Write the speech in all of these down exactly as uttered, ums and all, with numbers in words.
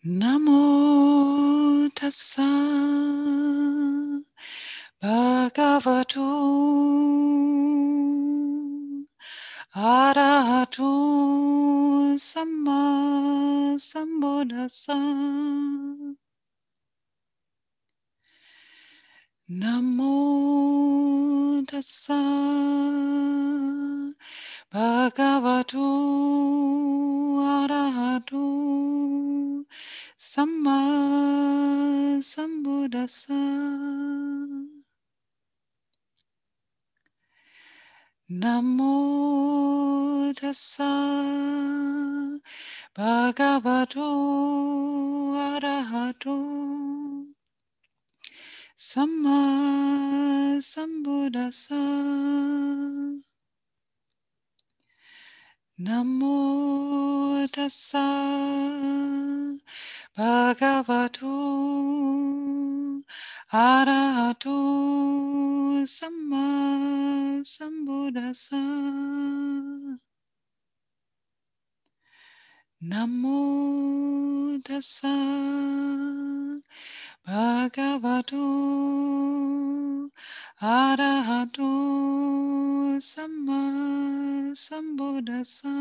Namo tassa bhagavato arahato samma sambuddhassa. Namo tassa bhagavato arahato samma sambuddhassa. Namo tassa bhagavato arahato samma sambuddhassa. Namo tassa bhagavato arahato samma sambuddhassa. Namo tassa bhagavato arahato samma sambuddhassa.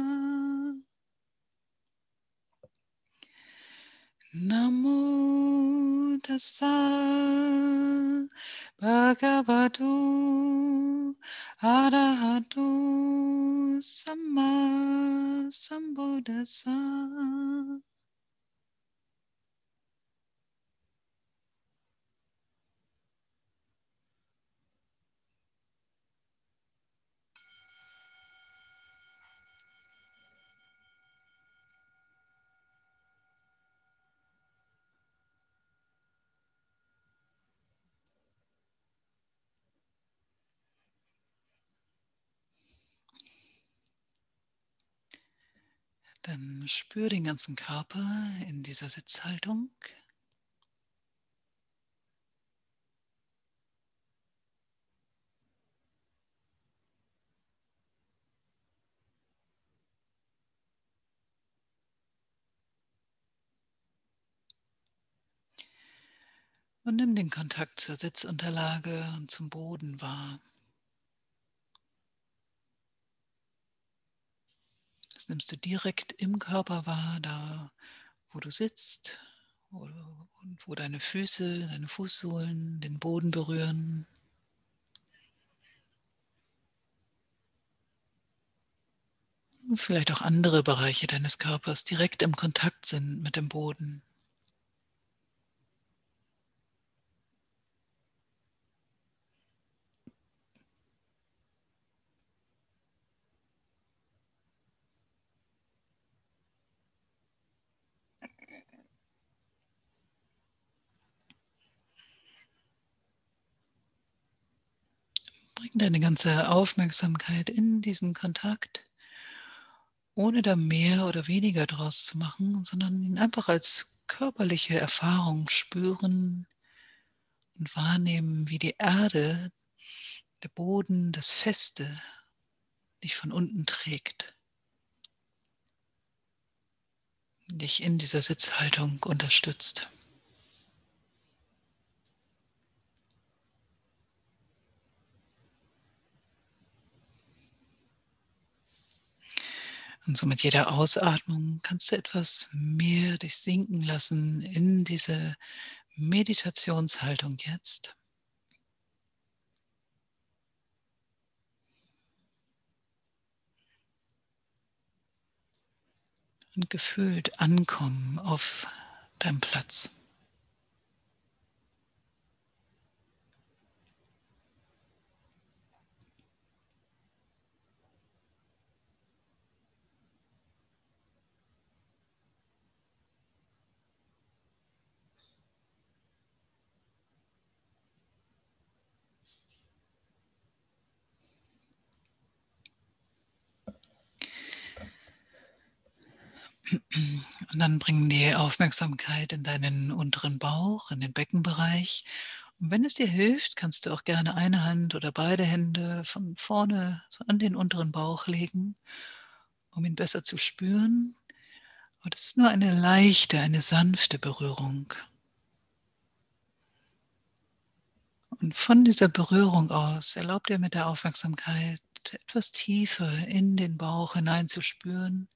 Namo tassa bhagavato arahato samma sambuddhassa. Dann spür den ganzen Körper in dieser Sitzhaltung. Und nimm den Kontakt zur Sitzunterlage und zum Boden wahr. Das nimmst du direkt im Körper wahr, da wo du sitzt und wo deine Füße, deine Fußsohlen den Boden berühren. Und vielleicht auch andere Bereiche deines Körpers direkt im Kontakt sind mit dem Boden. Bring deine ganze Aufmerksamkeit in diesen Kontakt, ohne da mehr oder weniger draus zu machen, sondern ihn einfach als körperliche Erfahrung spüren und wahrnehmen, wie die Erde, der Boden, das Feste dich von unten trägt, dich in dieser Sitzhaltung unterstützt. Und so mit jeder Ausatmung kannst du etwas mehr dich sinken lassen in diese Meditationshaltung jetzt. Und gefühlt ankommen auf deinem Platz. Und dann bring die Aufmerksamkeit in deinen unteren Bauch, in den Beckenbereich. Und wenn es dir hilft, kannst du auch gerne eine Hand oder beide Hände von vorne so an den unteren Bauch legen, um ihn besser zu spüren. Und es ist nur eine leichte, eine sanfte Berührung. Und von dieser Berührung aus erlaubt ihr mit der Aufmerksamkeit etwas tiefer in den Bauch hineinzuspüren.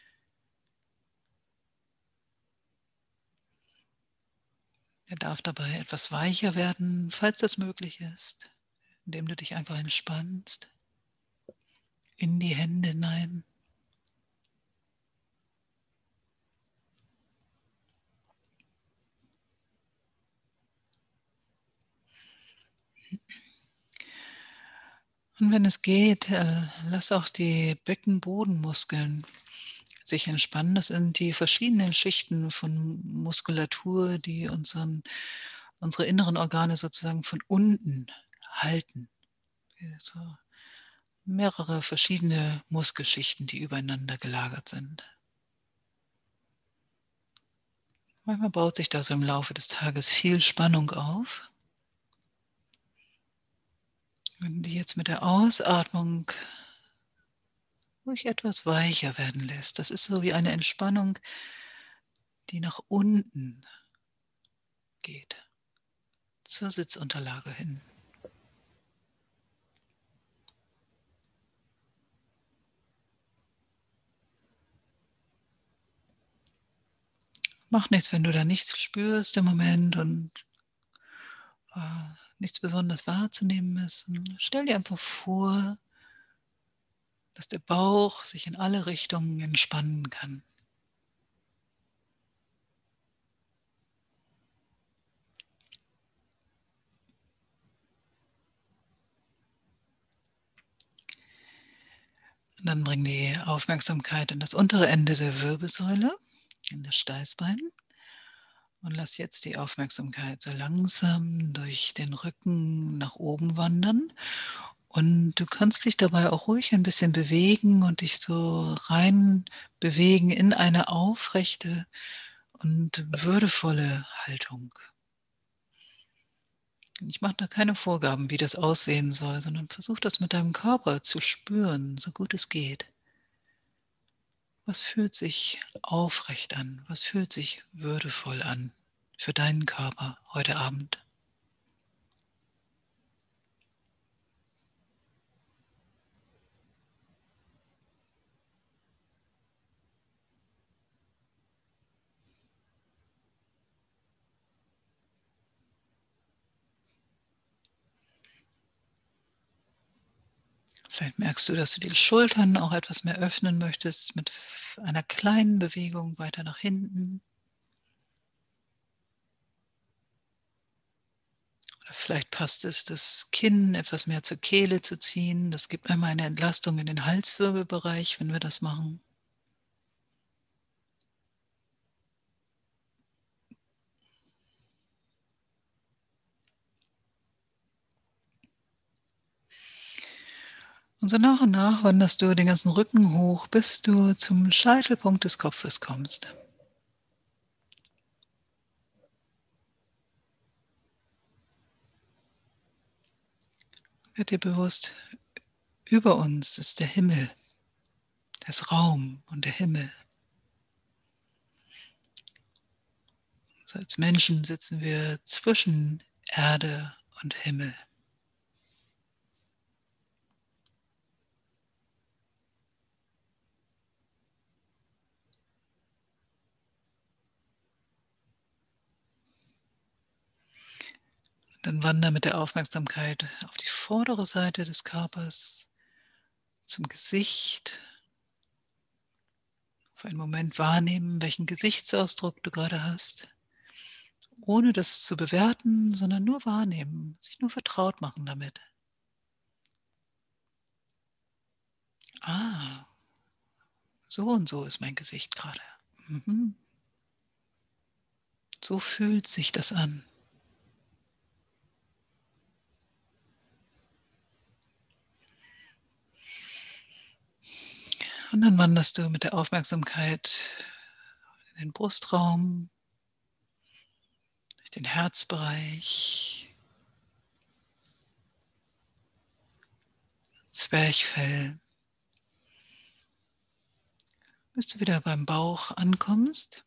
Er darf dabei etwas weicher werden, falls das möglich ist, indem du dich einfach entspannst in die Hände hinein. Und wenn es geht, äh, lass auch die Beckenbodenmuskeln sich entspannen. Das sind die verschiedenen Schichten von Muskulatur, die unseren, unsere inneren Organe sozusagen von unten halten. So mehrere verschiedene Muskelschichten, die übereinander gelagert sind. Manchmal baut sich da so im Laufe des Tages viel Spannung auf. Wenn die jetzt mit der Ausatmung ruhig etwas weicher werden lässt. Das ist so wie eine Entspannung, die nach unten geht, zur Sitzunterlage hin. Macht nichts, wenn du da nichts spürst im Moment und äh, nichts besonders wahrzunehmen ist. Und stell dir einfach vor, dass der Bauch sich in alle Richtungen entspannen kann. Und dann bring die Aufmerksamkeit in das untere Ende der Wirbelsäule, in das Steißbein. Und lass jetzt die Aufmerksamkeit so langsam durch den Rücken nach oben wandern. Und du kannst dich dabei auch ruhig ein bisschen bewegen und dich so rein bewegen in eine aufrechte und würdevolle Haltung. Ich mache da keine Vorgaben, wie das aussehen soll, sondern versuch das mit deinem Körper zu spüren, so gut es geht. Was fühlt sich aufrecht an? Was fühlt sich würdevoll an für deinen Körper heute Abend? Vielleicht merkst du, dass du die Schultern auch etwas mehr öffnen möchtest mit einer kleinen Bewegung weiter nach hinten. Oder vielleicht passt es, das Kinn etwas mehr zur Kehle zu ziehen. Das gibt einmal eine Entlastung in den Halswirbelbereich, wenn wir das machen. Und so nach und nach wanderst du den ganzen Rücken hoch, bis du zum Scheitelpunkt des Kopfes kommst. Werd dir bewusst, über uns ist der Himmel, das Raum und der Himmel. Also als Menschen sitzen wir zwischen Erde und Himmel. Dann wander mit der Aufmerksamkeit auf die vordere Seite des Körpers zum Gesicht. Für einen Moment wahrnehmen, welchen Gesichtsausdruck du gerade hast, ohne das zu bewerten, sondern nur wahrnehmen, sich nur vertraut machen damit. Ah, so und so ist mein Gesicht gerade. Mhm. So fühlt sich das an. Und dann wanderst du mit der Aufmerksamkeit in den Brustraum, durch den Herzbereich, Zwerchfell, bis du wieder beim Bauch ankommst.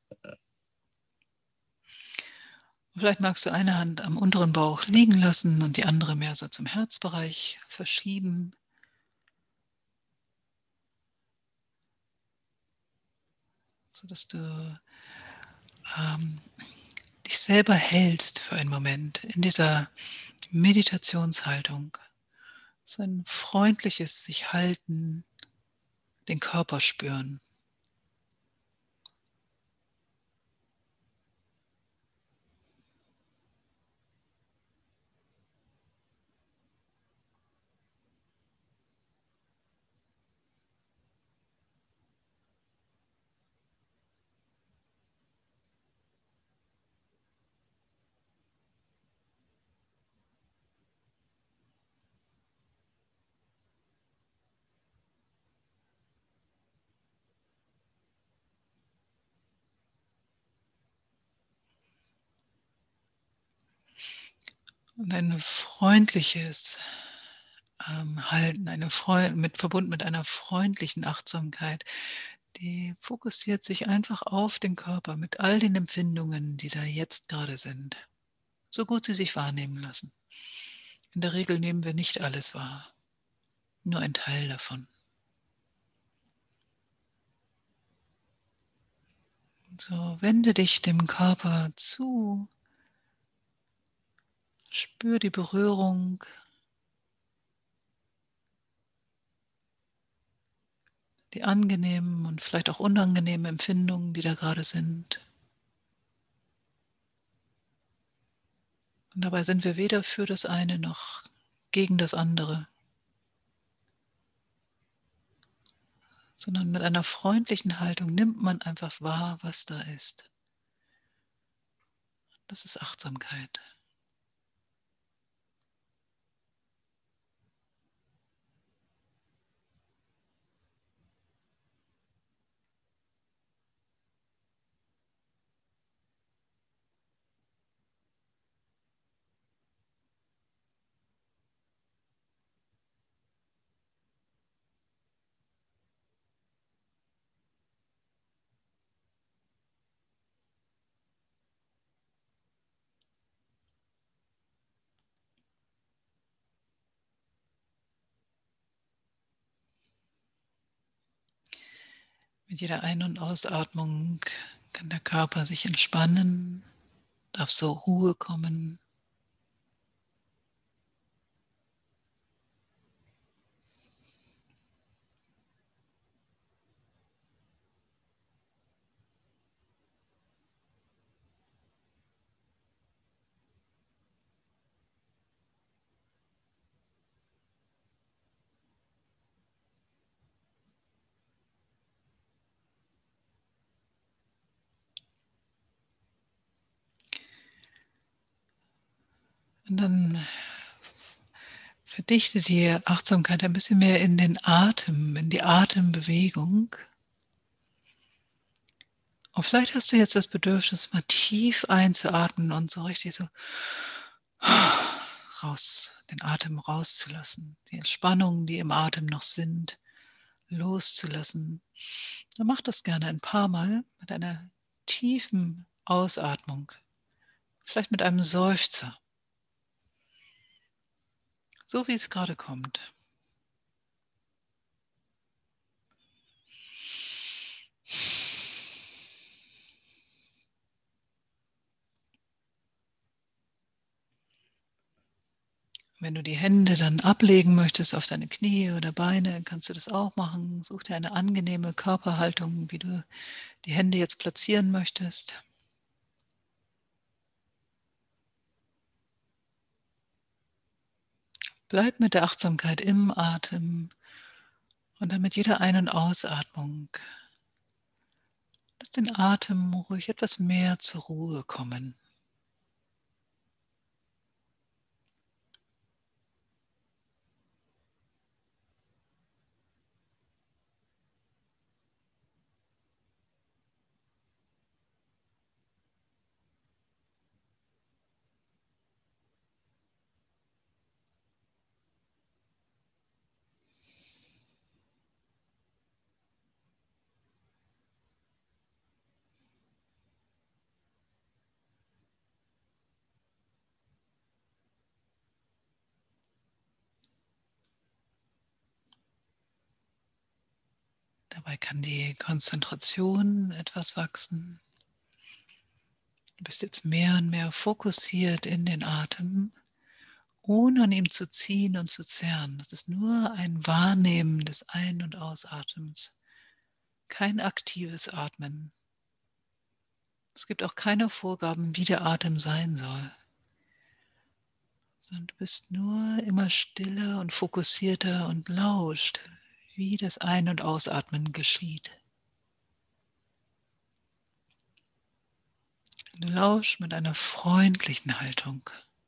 Vielleicht magst du eine Hand am unteren Bauch liegen lassen und die andere mehr so zum Herzbereich verschieben. Sodass du ähm, dich selber hältst für einen Moment in dieser Meditationshaltung. So ein freundliches sich halten, den Körper spüren. Und ein freundliches ähm, Halten, eine Freu mit, verbunden mit einer freundlichen Achtsamkeit, die fokussiert sich einfach auf den Körper mit all den Empfindungen, die da jetzt gerade sind, so gut sie sich wahrnehmen lassen. In der Regel nehmen wir nicht alles wahr, nur ein Teil davon. So, wende dich dem Körper zu, spür die Berührung, die angenehmen und vielleicht auch unangenehmen Empfindungen, die da gerade sind. Und dabei sind wir weder für das eine noch gegen das andere, sondern mit einer freundlichen Haltung nimmt man einfach wahr, was da ist. Das ist Achtsamkeit. Mit jeder Ein- und Ausatmung kann der Körper sich entspannen, darf zur Ruhe kommen. Und dann verdichte die Achtsamkeit ein bisschen mehr in den Atem, in die Atembewegung. Und vielleicht hast du jetzt das Bedürfnis, mal tief einzuatmen und so richtig so raus, den Atem rauszulassen, die Entspannungen, die im Atem noch sind, loszulassen. Dann mach das gerne ein paar Mal mit einer tiefen Ausatmung, vielleicht mit einem Seufzer, so wie es gerade kommt. Wenn du die Hände dann ablegen möchtest auf deine Knie oder Beine, kannst du das auch machen. Such dir eine angenehme Körperhaltung, wie du die Hände jetzt platzieren möchtest. Bleib mit der Achtsamkeit im Atem und dann mit jeder Ein- und Ausatmung lass den Atem ruhig etwas mehr zur Ruhe kommen. Dabei kann die Konzentration etwas wachsen. Du bist jetzt mehr und mehr fokussiert in den Atem, ohne an ihm zu ziehen und zu zerren. Das ist nur ein Wahrnehmen des Ein- und Ausatems, kein aktives Atmen. Es gibt auch keine Vorgaben, wie der Atem sein soll, sondern du bist nur immer stiller und fokussierter und lauscht, wie das Ein- und Ausatmen geschieht. Du lauschst mit einer freundlichen Haltung.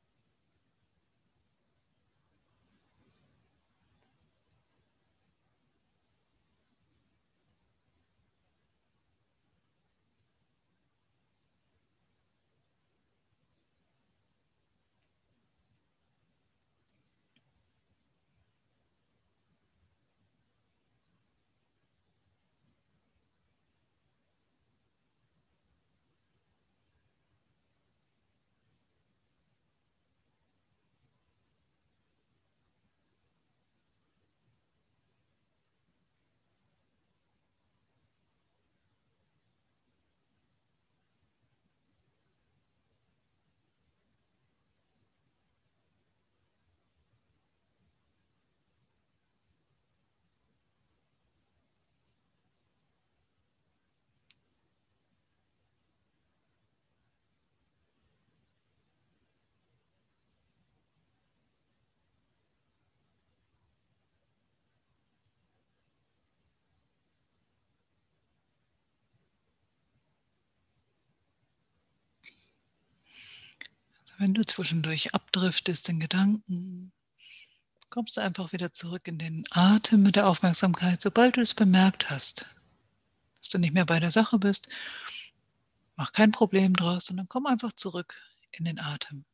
Wenn du zwischendurch abdriftest in Gedanken, kommst du einfach wieder zurück in den Atem mit der Aufmerksamkeit, sobald du es bemerkt hast, dass du nicht mehr bei der Sache bist. Mach kein Problem draus, sondern komm einfach zurück in den Atem.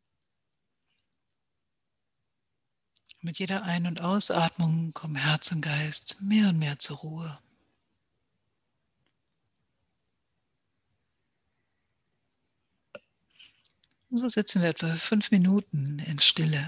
Mit jeder Ein- und Ausatmung kommen Herz und Geist mehr und mehr zur Ruhe. Und so sitzen wir etwa fünf Minuten in Stille.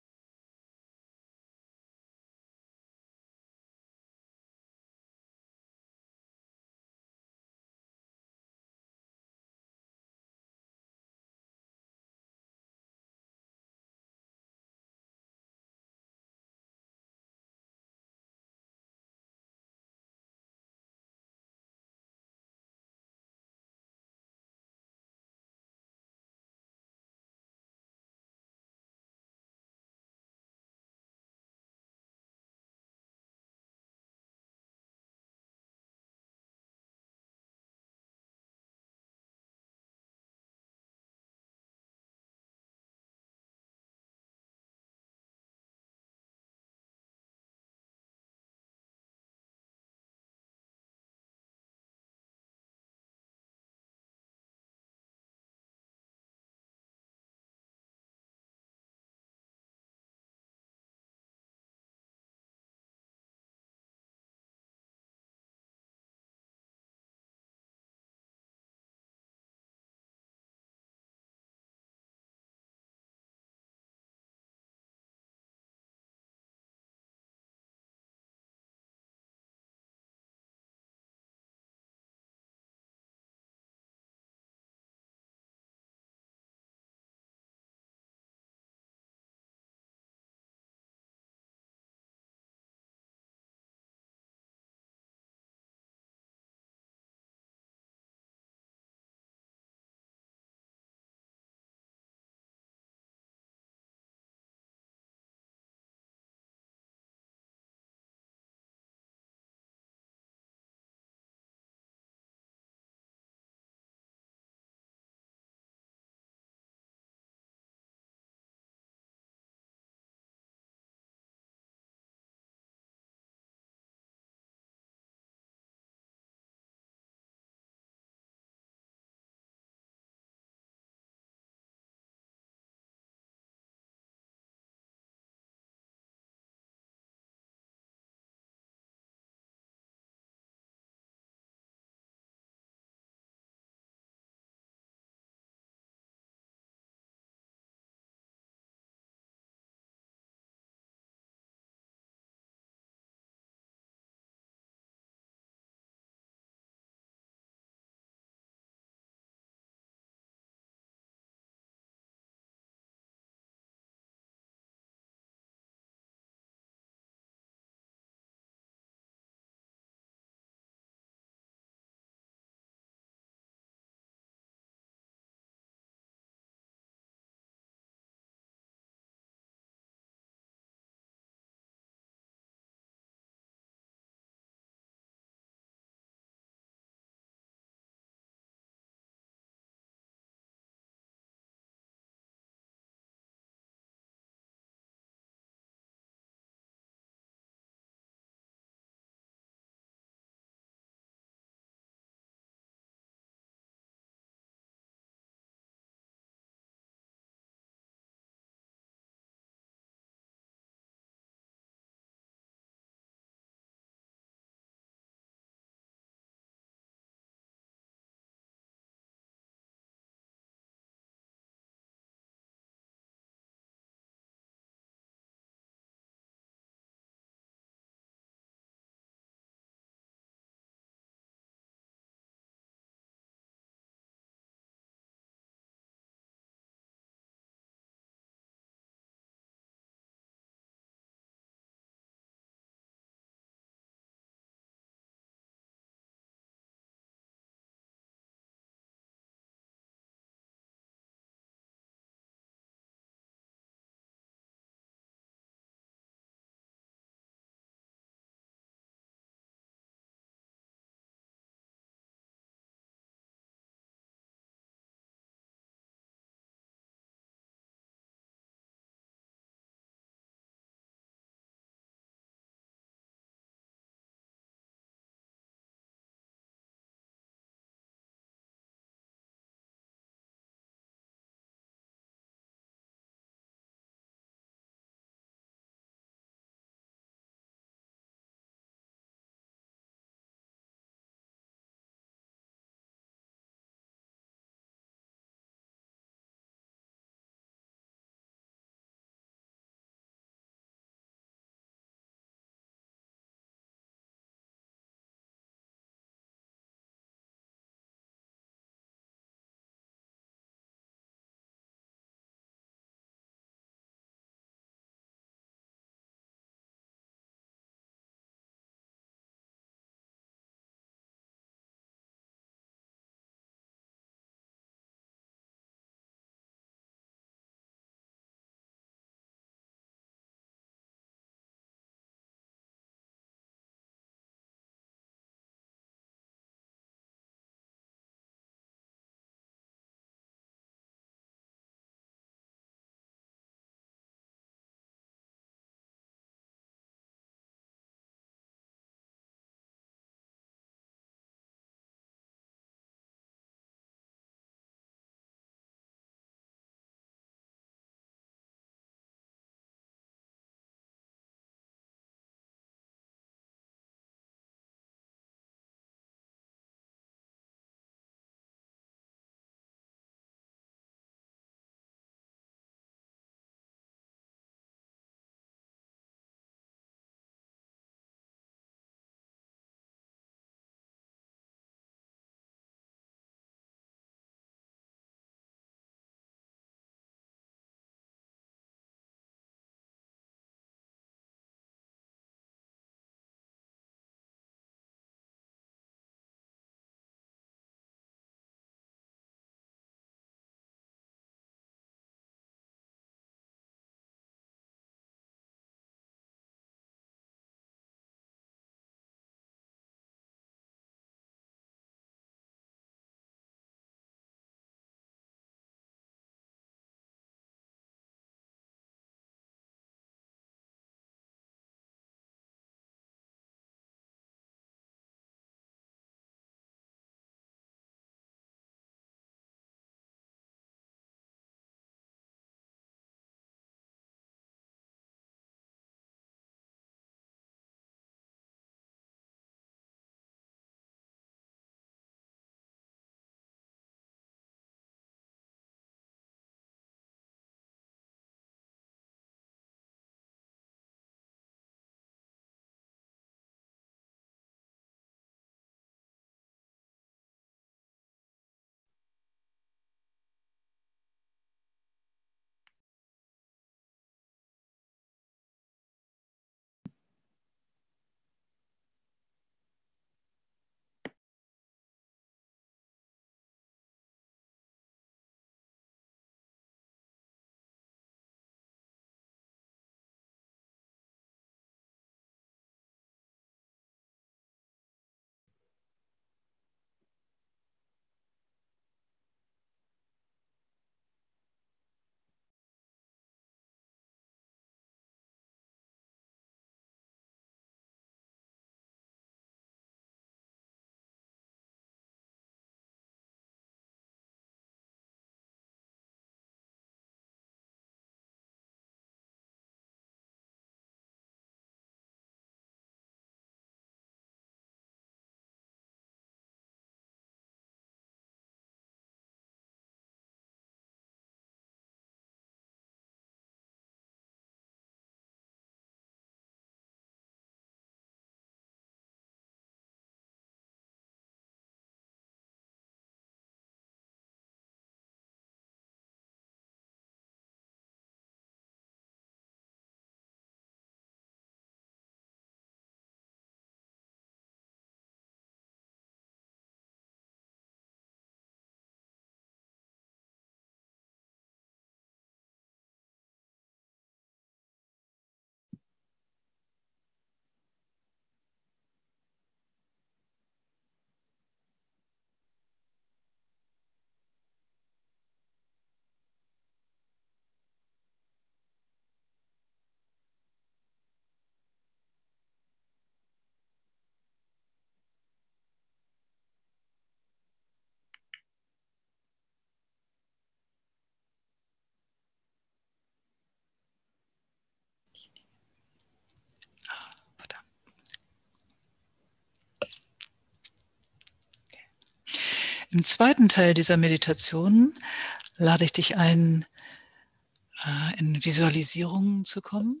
Im zweiten Teil dieser Meditation lade ich dich ein, in Visualisierungen zu kommen.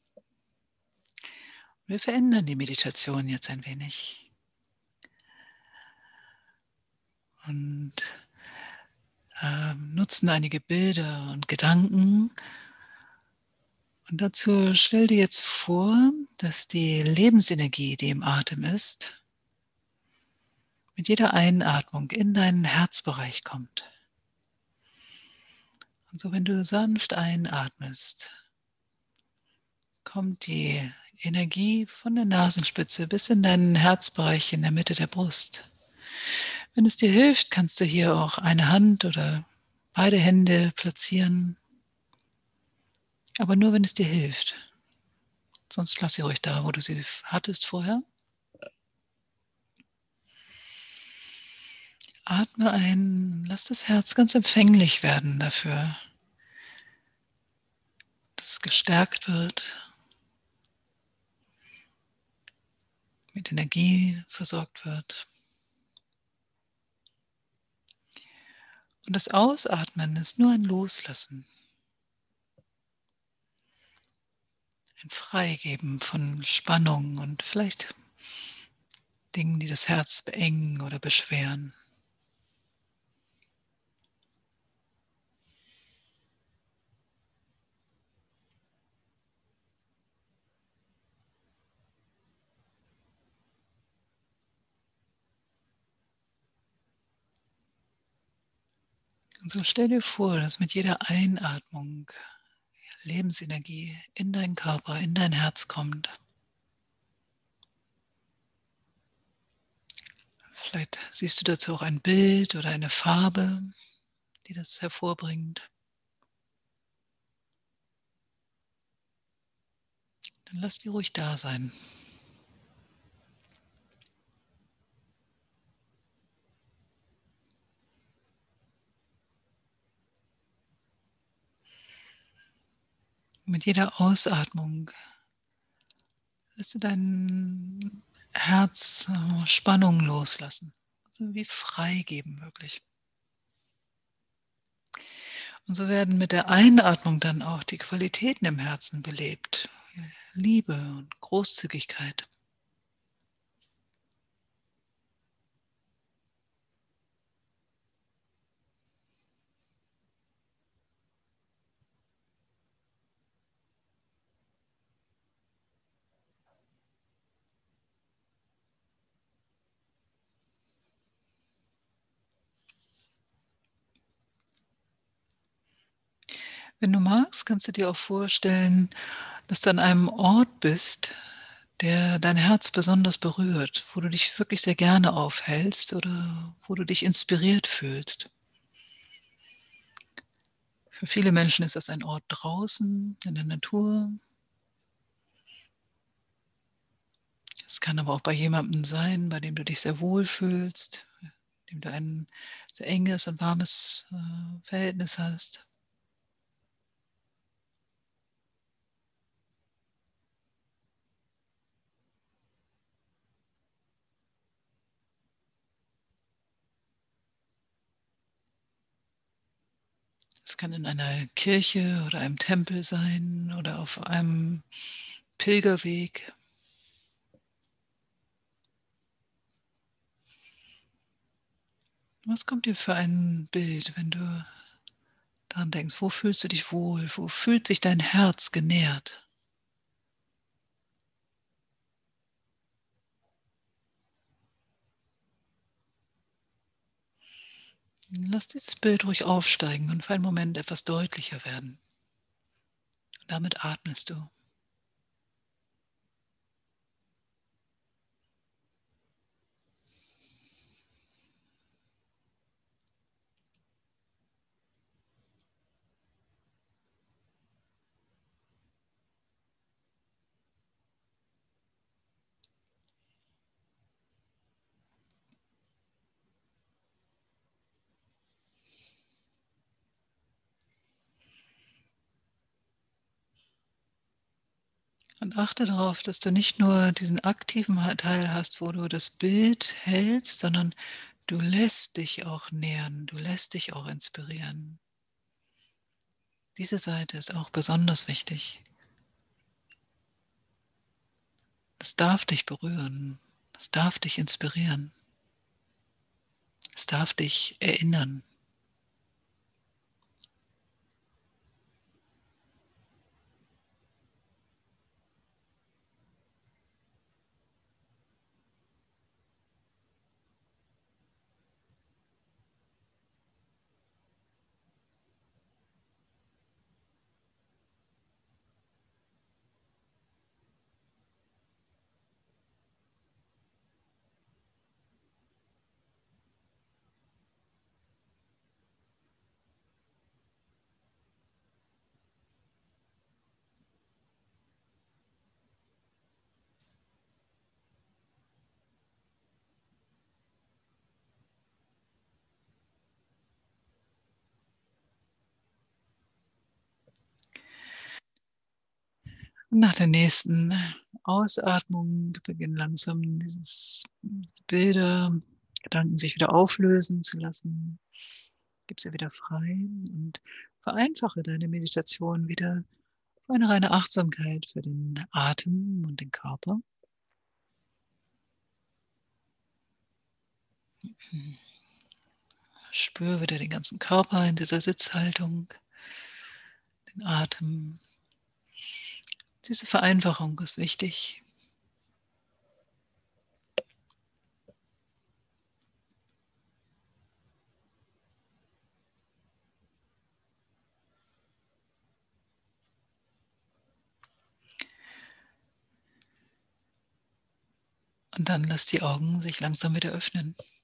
Wir verändern die Meditation jetzt ein wenig. Und äh, nutzen einige Bilder und Gedanken. Und dazu stell dir jetzt vor, dass die Lebensenergie, die im Atem ist, mit jeder Einatmung in deinen Herzbereich kommt. Und so, wenn du sanft einatmest, kommt die Energie von der Nasenspitze bis in deinen Herzbereich in der Mitte der Brust. Wenn es dir hilft, kannst du hier auch eine Hand oder beide Hände platzieren, aber nur, wenn es dir hilft. Sonst lass sie ruhig da, wo du sie hattest vorher. Atme ein, lass das Herz ganz empfänglich werden dafür, dass es gestärkt wird, mit Energie versorgt wird. Und das Ausatmen ist nur ein Loslassen, ein Freigeben von Spannung und vielleicht Dingen, die das Herz beengen oder beschweren. Und so stell dir vor, dass mit jeder Einatmung Lebensenergie in deinen Körper, in dein Herz kommt. Vielleicht siehst du dazu auch ein Bild oder eine Farbe, die das hervorbringt. Dann lass die ruhig da sein. Mit jeder Ausatmung lässt du dein Herz äh, Spannung loslassen. Also wie freigeben wirklich. Und so werden mit der Einatmung dann auch die Qualitäten im Herzen belebt. Liebe und Großzügigkeit. Wenn du magst, kannst du dir auch vorstellen, dass du an einem Ort bist, der dein Herz besonders berührt, wo du dich wirklich sehr gerne aufhältst oder wo du dich inspiriert fühlst. Für viele Menschen ist das ein Ort draußen in der Natur. Es kann aber auch bei jemandem sein, bei dem du dich sehr wohl fühlst, mit dem du ein sehr enges und warmes äh, Verhältnis hast. Es kann in einer Kirche oder einem Tempel sein oder auf einem Pilgerweg. Was kommt dir für ein Bild, wenn du daran denkst? Wo fühlst du dich wohl? Wo fühlt sich dein Herz genährt? Lass dieses Bild ruhig aufsteigen und für einen Moment etwas deutlicher werden. Damit atmest du. Und achte darauf, dass du nicht nur diesen aktiven Teil hast, wo du das Bild hältst, sondern Du lässt dich auch nähren, du lässt dich auch inspirieren. Diese Seite ist auch besonders wichtig. Es darf dich berühren, es darf dich inspirieren, es darf dich erinnern. Und nach der nächsten Ausatmung beginnen langsam dieses Bilder, Gedanken sich wieder auflösen zu lassen. Gib sie wieder frei und vereinfache deine Meditation wieder auf eine reine Achtsamkeit für den Atem und den Körper. Spür wieder den ganzen Körper in dieser Sitzhaltung, den Atem. Diese Vereinfachung ist wichtig. Und dann lass die Augen sich langsam wieder öffnen.